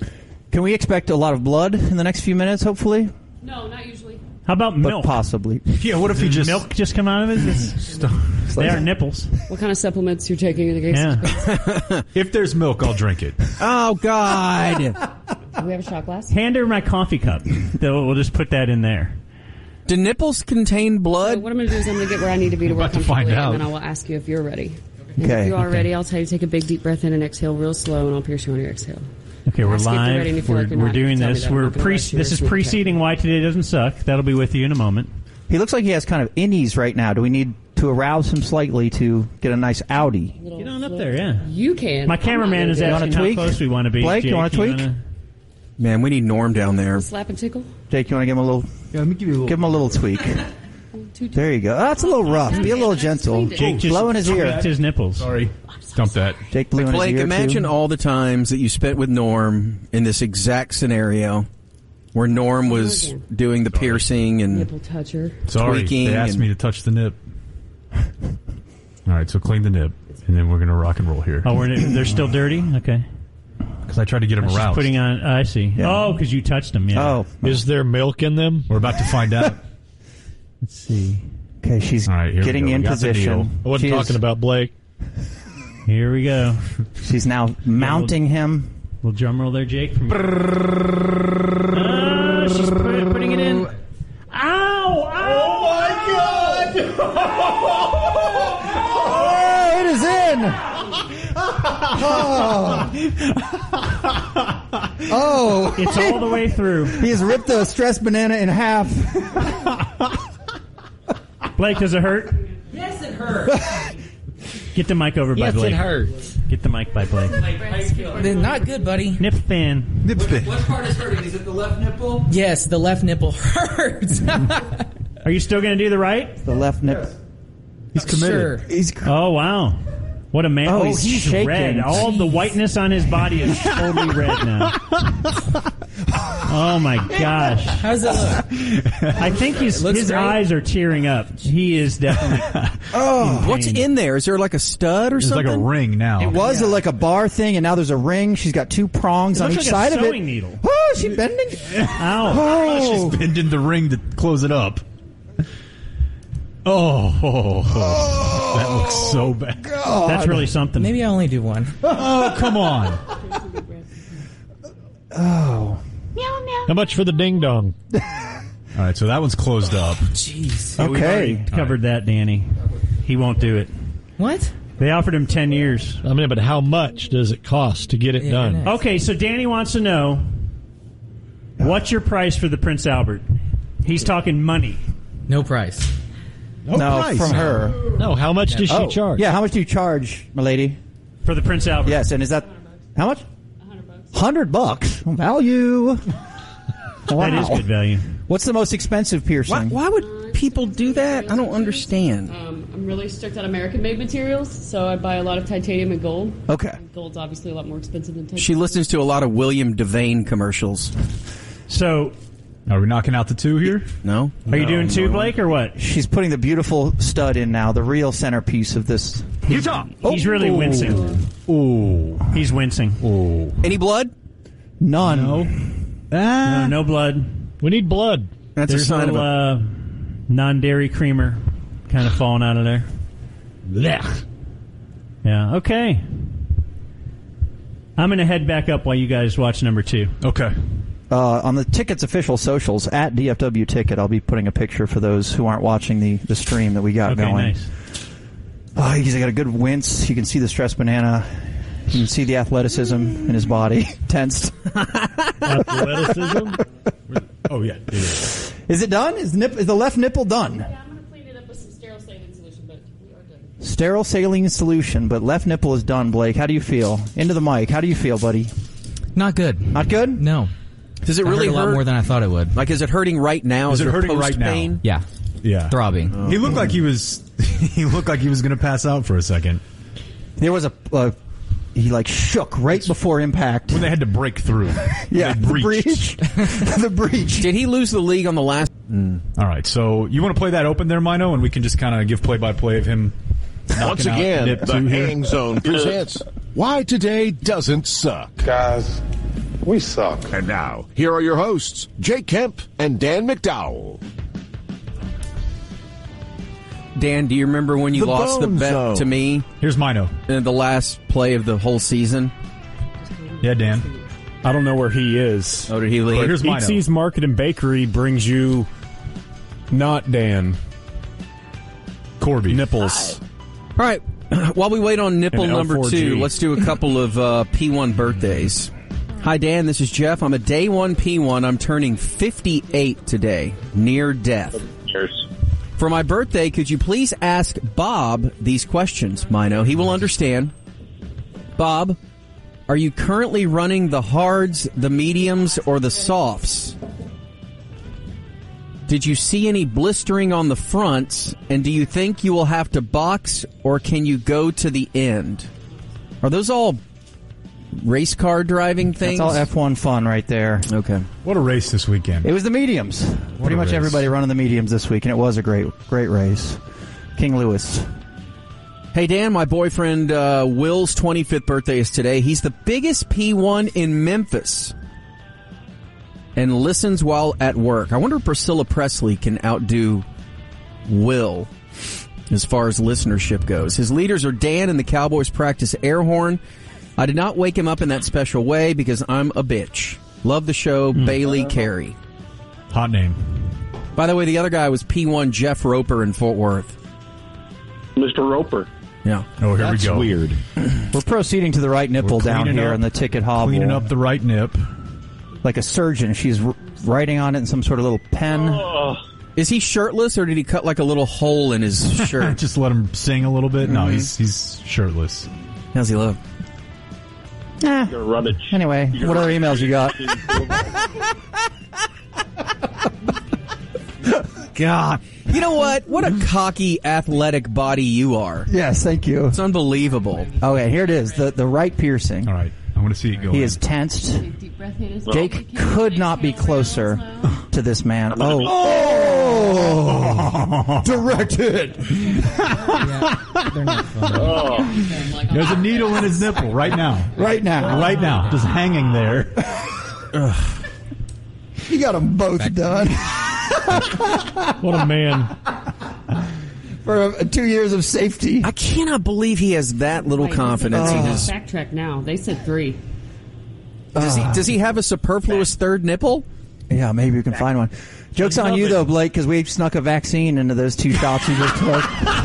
Can we expect a lot of blood in the next few minutes, hopefully? No, not usually. How about But milk? possibly. Yeah, what if he just... milk just come out of it? It's- they are nipples. What kind of supplements you're taking in the case? Yeah. If there's milk, I'll drink it. Oh, God. Do we have a shot glass? Hand her my coffee cup. They'll- We'll just put that in there. Do nipples contain So blood? what I'm going to do is I'm going to get where I need to be to We're work about to find comfortably, out. and then I will ask you if you're ready. And Okay. if you are Okay. ready, I'll tell you to take a big deep breath in and exhale real slow, and I'll pierce you on your exhale. Okay, we're Ask if you're live. ready and you feel We're, like you're we're not, doing tell me this. that. I'm We're not gonna pre. rush you This or is sneak preceding Why Today Doesn't Suck. That'll be with you in a moment. He looks like he has kind of innies right now. Do we need to arouse him slightly to get a nice Audi? Little Get on up slow. there, yeah. You can. My I'm not cameraman gonna is do it. wanna asking how tweak? close we want to be. Blake, you Jake, wanna tweak? wanna- Man, we need Norm down there. Slap and tickle. Jake, you want to give him a little? Yeah, let me give you a little... Give him a little tweak. Two, two. There you go. Oh, that's a little rough. Be a little gentle. Jake just Blow in his ear. tweaked his nipples. Sorry. Dump that. Jake blew in his Blake, ear imagine too. all the times that you spent with Norm in this exact scenario where Norm was again. doing the piercing and Nipple toucher. Sorry, tweaking they asked and- me to touch the nip. All right, so clean the nip, and then we're going to rock and roll here. Oh, we're, they're still dirty? Okay. Because I tried to get him She's aroused. putting on. I see. Yeah. Oh, because you touched them. Yeah. Oh, Is there milk in them? We're about to find out. Let's see. okay. She's All right, here we getting go. We in got the position. needle. I wasn't She is- talking about Blake. Here we go. She's now mounting him. Little drum roll there, Jake. From ah, she's put, putting it in. Ow! Ow! my God! Oh, it is in. Oh. Oh. It's all the way through. He has ripped the stressed banana in half. Blake, does it hurt? Yes, it hurts. Get the mic over by Yes, Blake. it hurts. Get the mic by Blake. Then not good, buddy. Nip fan. Nip fan. What part is hurting? Is it the left nipple? Yes, the left nipple hurts. Are you still going to do the right? The left nip. He's committed. Sure. He's Oh, wow. What a man. Oh, Oh, he's he's, shaking. red. All the whiteness on his body is totally red now. Oh, my gosh. How does it look? I think his, It looks his great. eyes are tearing up. He is definitely. Oh, what's in there? Is there like a stud or It's something? like a ring now. It was a, like a bar thing, and now there's a ring. She's got two prongs It on looks each like a side of it. sewing needle. Oh, is she bending? Ow. Oh. She's bending the ring to close it up. Oh, oh, oh. That looks so bad. That's really something. Maybe I only do one. Oh, come on. Oh. How much for the ding dong? All right, so that one's closed up. Jeez. Yeah, we've already Okay. covered that, Danny. He won't do it. What? They offered him ten years. I mean, but how much does it cost to get it Yeah, done? I know. Okay, so Danny wants to know what's your price for the Prince Albert? He's talking money. No price. No, No, price. from her. No, how much does she Oh, charge? yeah, how much do you charge, my lady? For the Prince Albert. Yes, and is that how much? Hundred bucks. Value. Wow. That is good value. What's the most expensive piercing? Why, why would people do that? I don't understand. Um, I'm really strict on American-made materials, so I buy a lot of titanium and gold. Okay. Gold's obviously a lot more expensive than titanium. She listens to a lot of William Devane commercials. So, are we knocking out the two here? No. Are you No, doing two, no. Blake, or what? She's putting the beautiful stud in now, the real centerpiece of this. Utah. He's really Ooh. wincing. Ooh. He's wincing. Ooh. Any blood? None. No. No, no blood. We need blood. That's There's a sign no, of a... uh, non-dairy creamer kind of falling out of there. Blech. Yeah, okay. I'm going to head back up while you guys watch number two. Okay. Uh, on the Ticket's official socials, at D F W Ticket, I'll be putting a picture for those who aren't watching the, the stream that we got Okay, going. nice. Oh, he's got a good wince. You can see the stress banana. You can see the athleticism in his body. Tensed. Athleticism? Oh, yeah. It is. Is it done? Is, nip, is the left nipple done? Yeah, I'm going to clean it up with some sterile saline solution, but we are done. Sterile saline solution, but left nipple is done, Blake. How do you feel? Into the mic. How do you feel, buddy? Not good. Not good? No. Does it I really hurt a lot hurt? more than I thought it would? Like, is it hurting right now? Is it there hurting right now? post-pain? Yeah. Yeah. Throbbing. He looked like he was. He looked like he was going to pass out for a second There was a. Uh, he like shook right before impact. when they had to break through. Yeah, They the breached. breach. the breach. Did he lose the league on the last... All right, so you want to play that open there, Mino, and we can just kind of give play-by-play of him. Once knocking out again, Nip the two here. Hang Zone presents Why Today Doesn't Suck. Guys, we suck. And now, here are your hosts, Jake Kemp and Dan McDowell. Dan, do you remember when you The lost the Bone bet Zone. to me Here's Mino. in the last play of the whole season? Yeah, Dan. I don't know where he is. Oh, did he leave? Well, here's Mino. E T's Market and Bakery brings you not Dan. Corby. Nipples. All right. While we wait on nipple And number L four G. two, let's do a couple of uh, P one birthdays. Hi, Dan. This is Jeff. I'm a day one P one. I'm turning fifty-eight today, near death. Cheers. For my birthday, could you please ask Bob these questions, Mino? He will understand. Bob, are you currently running the hards, the mediums, or the softs? Did you see any blistering on the fronts, and do you think you will have to box, or can you go to the end? Are those all race car driving things? That's all F one fun right there. Okay. What a race this weekend. It was the mediums. Pretty a much race. everybody running the mediums this week, and it was a great, great race. King Louis. Hey, Dan, my boyfriend uh, Will's twenty-fifth birthday is today. He's the biggest P one in Memphis and listens while at work. I wonder if Priscilla Presley can outdo Will as far as listenership goes. His leaders are Dan and the Cowboys practice air horn. I did not wake him up in that special way because I'm a bitch. Love the show, Mm. Bailey Carey. Hot name. By the way, the other guy was P one Jeff Roper in Fort Worth. Mister Roper. Yeah. Oh, here That's we go. weird. We're proceeding to the right nipple We're down cleaning here up- in the ticket hobble. Cleaning up the right nip. Like a surgeon. She's r- writing on it in some sort of little pen. Oh, Is he shirtless, or did he cut like a little hole in his shirt? Just let him sing a little bit. No, Mhm. he's he's shirtless. How's he look? Eh. you're rubbish. Anyway, what other emails you got? God. You know what? What a cocky, athletic body you are. Yes, thank you. It's unbelievable. Okay, here it is. The the right piercing. All right, I want to see it go. He in. is tensed. Deep breath in. Jake could not be closer to this man. Oh. Oh! Directed! They're not fun. Oh, There's a needle in his nipple right now. Right now. Right now, just hanging there. You got them both done. What a man. For uh, two years of safety. I cannot believe he has that little Wait, confidence. this He is- just, Backtrack now. They said three. does, he, does he have a superfluous third nipple? Yeah, maybe we can find one. Joke's on you, though, Blake, because we snuck a vaccine into those two shots you just took.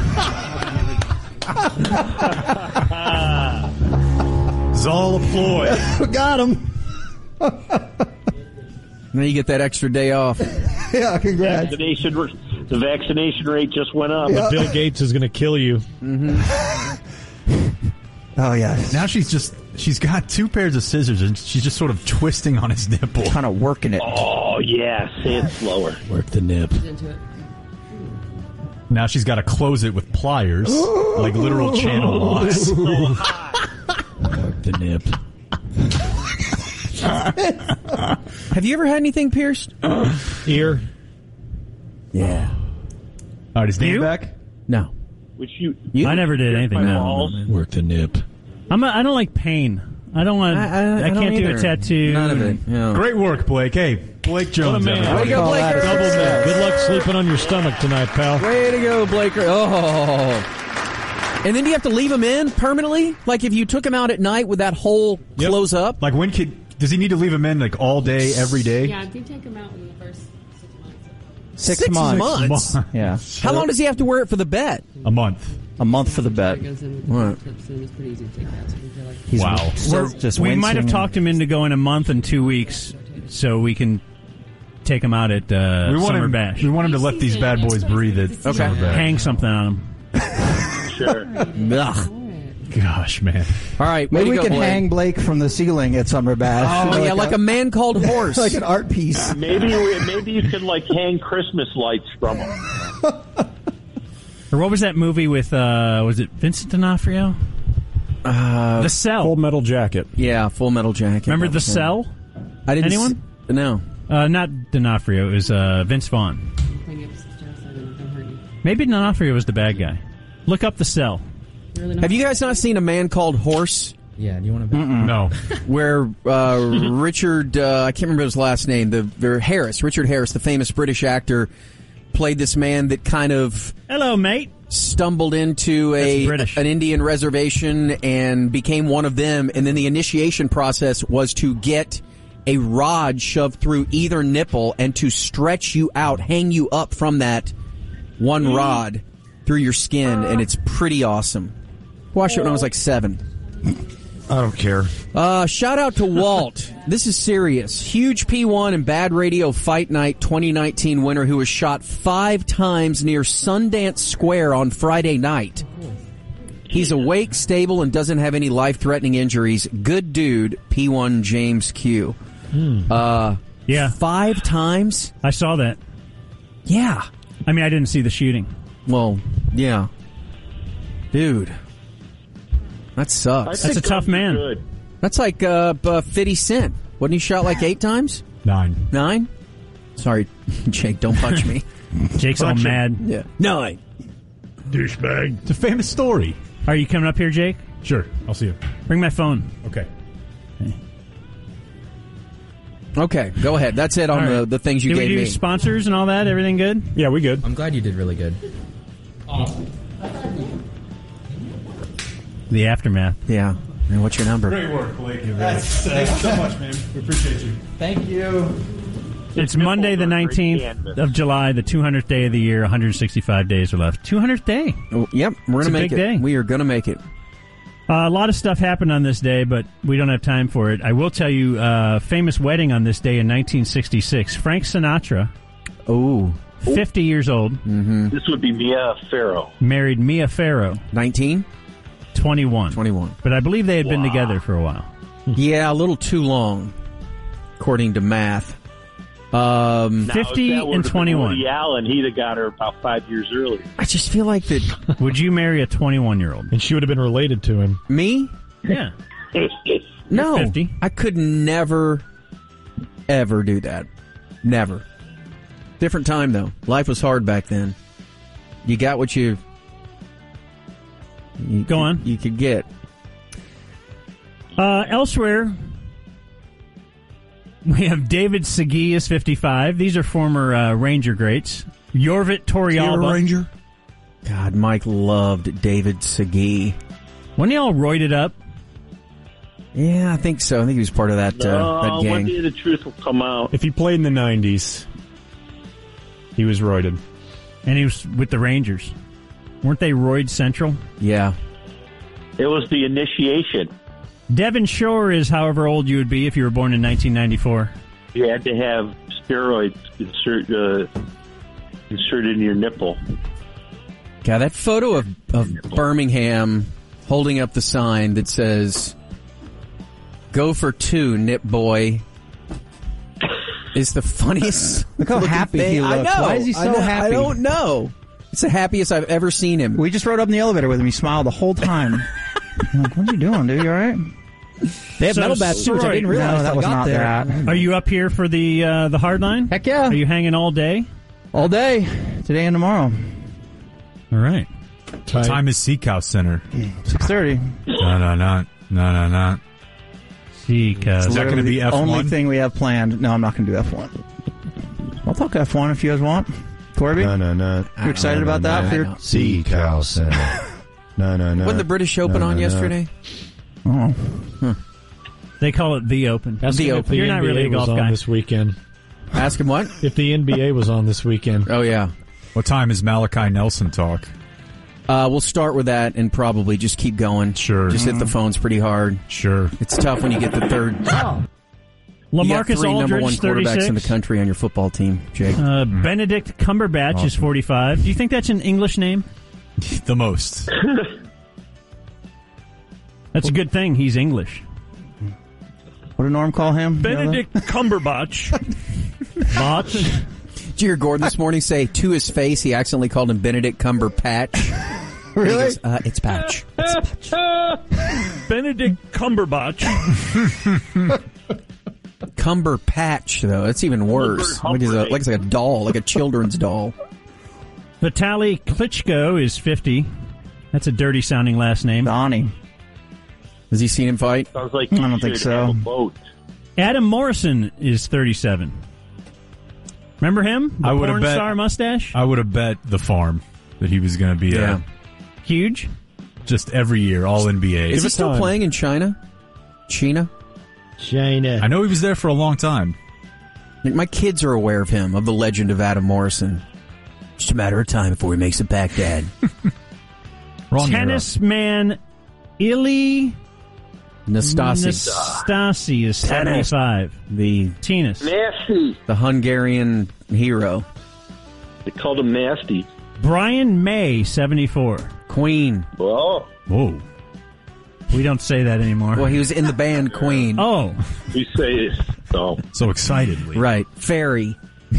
It's all a ploy. Got him. Now you get that extra day off. Yeah, congrats. vaccination, the vaccination rate just went up. Yeah. Bill Gates is going to kill you. Oh, yeah. Now she's just she's got two pairs of scissors and she's just sort of twisting on his nipple. Kind of working it. Oh, yeah, say it slower. Work the nip. Into it. Now she's got to close it with pliers, like literal channel locks. The nip. Have you ever had anything pierced? Ear. Yeah. All right, is Dan You? back? No. Which you, You? I never did anything. my No. balls. Work the nip. I'm a, I don't like pain. I don't want. I- I- I I, don't can't do either. a tattoo. None of it. Yeah. Great work, Blake. Hey, Blake Jones. man. everybody. Way to go, Blaker. Double nip. Good luck sleeping on your stomach tonight, pal. Way to go, Blaker. Oh. And then do you have to leave him in permanently? Like if you took him out at night, would that hole Yep. close up? Like when could does he need to leave him in like all day, every day? Yeah, if you take them out in the first six months. Six, Six months. months? Yeah. How long does he have to wear it for the bet? A month. A month for the bet. It goes in with What? tips and it's pretty easy to take that. So we feel like He's Wow. still We're- just we might have wincing. talked him into going a month and two weeks, so we can take him out at uh, We want Summer him. Bash. We want him to let these bad boys breathe it. Okay. Summer Bash. Hang something on him. Sure. Ugh. Gosh, man. All right, way Maybe to we go, can Blake. hang Blake from the ceiling at Summer Bash. Oh, yeah, like a man called horse. like an art piece. Maybe we, maybe you could like hang Christmas lights from them. Or what was that movie with? Uh, was it Vincent D'Onofrio? Uh, The Cell. Full Metal Jacket. Yeah, Full Metal Jacket. Remember That The was him. Cell? I didn't. Anyone? s- no. Uh, not D'Onofrio. It was uh, Vince Vaughn. clean up some stress and it don't hurt you. Maybe D'Onofrio was the bad guy. Look up The Cell. You really know Have you guys not seen A Man Called Horse? Yeah, do you want to bet? No. Where uh, Richard, uh, I can't remember his last name, the, the Harris, Richard Harris, the famous British actor, played this man that kind of Hello, mate. stumbled into a That's British. an Indian reservation and became one of them. And then the initiation process was to get a rod shoved through either nipple and to stretch you out, hang you up from that one rod through your skin, and it's pretty awesome. Watched it when I was like seven. I don't care. Uh, shout out to Walt. This is serious. Huge P one and Bad Radio Fight Night twenty nineteen winner who was shot five times near Sundance Square on Friday night. He's awake, stable, and doesn't have any life-threatening injuries. Good dude, P one James Q. Uh, Yeah. five times? I saw that. Yeah. I mean, I didn't see the shooting. Well, yeah. Dude. That sucks. That's a tough man. Good. That's like uh, uh, fifty Cent. Wasn't he shot like eight times? Nine. Nine? Sorry, Jake, don't punch me. Jake's all Punch him. mad. Yeah. Nine. Douchebag. It's a famous story. Are you coming up here, Jake? Sure. I'll see you. Bring my phone. Okay. Okay, go ahead. That's it on All right. the, the things you Did gave we do me. sponsors and all that? Everything good? Yeah, we good. I'm glad you did really good. The aftermath. Yeah. And what's your number? Great work, Blake. Thanks so much, man. We appreciate you. Thank you. It's Monday the nineteenth of July, the two hundredth day of the year. one hundred sixty-five days are left. two hundredth day. Oh, yep, we're It's going to a make big it. day. We are going to make it. Uh, a lot of stuff happened on this day, but we don't have time for it. I will tell you, uh, famous wedding on this day in nineteen sixty-six. Frank Sinatra, Oh. fifty years old, Mm-hmm. This would be Mia Farrow. married Mia Farrow, nineteen? twenty-one. twenty-one. But I believe they had been Wow. together for a while. Yeah, a little too long, according to math. Um, Now, fifty if that were and to be twenty-one. Woody Allen, he'd have got her about five years earlier. I just feel like that. Would you marry a twenty-one-year-old? And she would have been related to him. Me? Yeah. No. fifty. I could never, ever do that. Never. Different time, though. Life was hard back then. You got what you... you Go could- on. You could get. Uh, elsewhere, we have David Segui is fifty-five. These are former uh, Ranger greats. Jorvit Torrealba. Ranger? God, Mike loved David Segui. Wasn't he all roided up? Yeah, I think so. I think he was part of that, uh, No, that one gang. day the truth will come out. If he played in the nineties, he was roided. And he was with the Rangers. Weren't they roid central? Yeah. It was the initiation. Devin Shore is however old you would be if you were born in nineteen ninety-four. You had to have steroids insert, uh, inserted in your nipple. God, that photo of, of Birmingham holding up the sign that says, "Go for two, Nip Boy," is the funniest. Look how looking happy thing. he I looks. know. Why is he I so know, happy? I don't know. It's the happiest I've ever seen him. We just rode up in the elevator with him. He smiled the whole time. I'm like, what are you doing, dude? You all right? They have So, metal bats too, which I didn't realize. No, that till I was got not there. that. Are you up here for the uh, the hard line? Heck yeah. Are you hanging all day? All day. Today and tomorrow. All right. What time is Sea Cow Center? six thirty. No, no, no. No, no, no. Sea Cow. Is that going to be F one? Only thing we have planned. No, I'm not going to do F one. I'll talk F one if you guys want. Corby? No, no, no. You excited no, no, about that? no. For your... Sea Cow Center. No, no, no. Wasn't the British Open No, on no, no. yesterday? Oh. Huh. They call it the Open. Ask The him Open. if the You're N not B A really a was golf on guy. this weekend. Ask him what? If the N B A was on this weekend. Oh, yeah. What time is Malachi Nelson talk? Uh, we'll start with that and probably just keep going. Sure. Just hit the phones pretty hard. Sure. It's tough when you get the third. You got LaMarcus three number one Aldridge, quarterbacks thirty-six. in the country on your football team, Jake. Uh, Benedict Cumberbatch is Awesome. forty-five. Do you think that's an English name? The most. That's a good thing. He's English. What did Norm call him? Benedict Cumberbatch. Botch. Did you hear Gordon this morning say to his face he accidentally called him Benedict Cumberpatch? Really? He goes, uh, it's Patch. It's Patch. Benedict Cumberbatch. Cumberpatch, though. That's even worse. Like it's, a, like it's like a doll, like a children's doll. Vitaly Klitschko is fifty. That's a dirty sounding last name. Donnie. Has he seen him fight? Sounds like I don't think so. Boat. Adam Morrison is thirty-seven. Remember him? The I would've porn bet- star mustache? I would have bet the farm that he was going to be Yeah. uh, Huge. just every year, all N B A. Is he still time. playing in China? China? China. I know he was there for a long time. Like, my kids are aware of him, of the legend of Adam Morrison. Just a matter of time before he makes it back, Dad. Wrong era. Tennis man Ili Nastasi. Nastasi is seventy-five. The Tennis. Nasty. the Hungarian hero. They called him Nasty. Brian May, seventy-four. Queen. Well, Whoa. We don't say that anymore. Well, he was in the band Queen. Oh. we say it. So, So excitedly. Right. Fairy.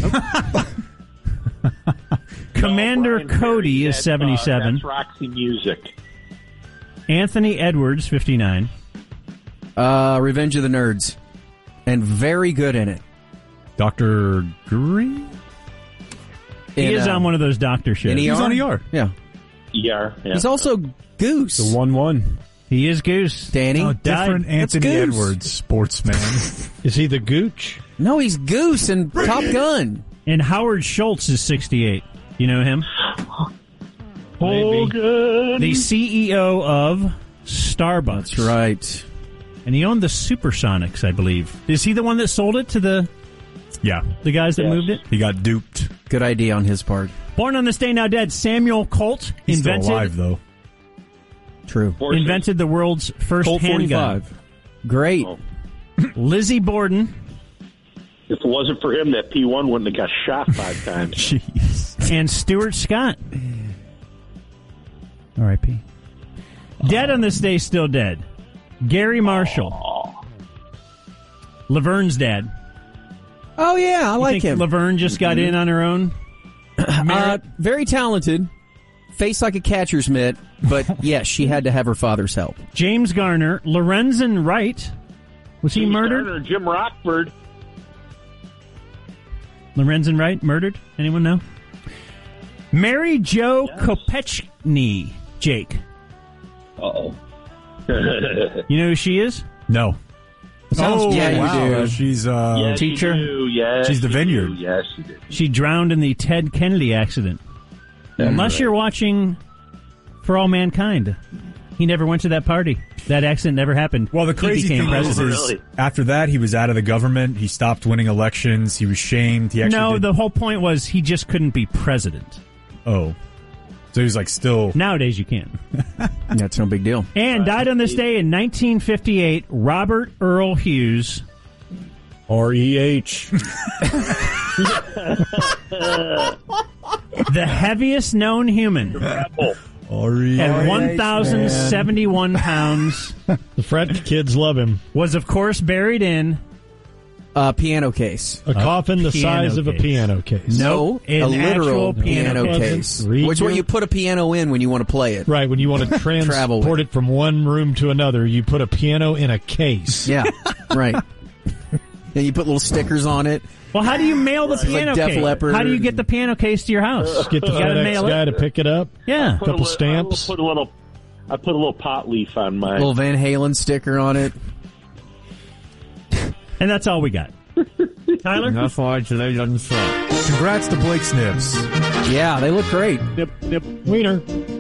Commander Brian Cody Ferry, is that's, uh, seventy-seven. that's Roxy Music. Anthony Edwards, fifty-nine. Uh, Revenge of the Nerds. And very good in it. Doctor Green? He In, is uh, on one of those doctor shows. in E R? He's on E R. Yeah. Yeah. yeah. He's also Goose. The one one. He is Goose. Danny. Oh, different Died. Anthony That's Goose. Edwards, sportsman. Is he the Gooch? No, he's Goose in Top Gun. And Howard Schultz is sixty-eight. You know him? Hogan. The C E O of Starbucks. That's right. And he owned the Supersonics, I believe. Is he the one that sold it to the Yeah. the guys that Yes. moved it? He got duped. Good idea on his part. Born on this day, now dead, Samuel Colt He's invented still alive, though. True. invented the world's first Colt handgun. forty-five. Great. Oh. Lizzie Borden If it wasn't for him, that P one wouldn't have got shot five times. Jeez. and Stuart Scott. R I P Dead on this day, still dead. Gary Marshall. Laverne's dad. Oh, yeah, I You like think him. Laverne just got in on her own? Uh, very talented. Face like a catcher's mitt, but yes, she had to have her father's help. James Garner. Lorenzen Wright. Was he James murdered? Garner, Jim Rockford. Lorenzen Wright murdered? Anyone know? Mary Jo Kopechny. Jake. Uh-oh. You know who she is? No. Sounds- oh, yeah, you wow. do. She's uh, yes, teacher? You do. Yes, She's the you Vineyard. do. Yes, you did. She drowned in the Ted Kennedy accident. That's Unless right. you're watching For All Mankind. He never went to that party. That accident never happened. Well, the He crazy became thing is, president. is after that, he was out of the government. He stopped winning elections. He was shamed. He actually No, did- the whole point was he just couldn't be president. Oh. So he was like still... Nowadays you can. That's no big deal. And died on this day in nineteen fifty-eight, Robert Earl Hughes. R E H. The heaviest known human. R E H. At one thousand seventy-one pounds. The French kids love him. Was, of course, buried in A piano case. A coffin the size of a piano case. No, an a literal actual piano, piano case. Read Which way your- you put a piano in when you want to play it. Right, when you want to Travel transport with. it from one room to another, you put a piano in a case. Yeah, right. And you put little stickers on it. Well, how do you mail the Like piano Def case? Leppard. How do you get the piano case to your house? Just get the You gotta FedEx mail guy it. to pick it up. Yeah. A couple Put li- stamps. I put a little. I put a little pot leaf on A mine. little Van Halen sticker on it. And that's all we got. Tyler? That's why today doesn't suck. Congrats to Blake Snips. Yeah, they look great. Nip, nip, wiener.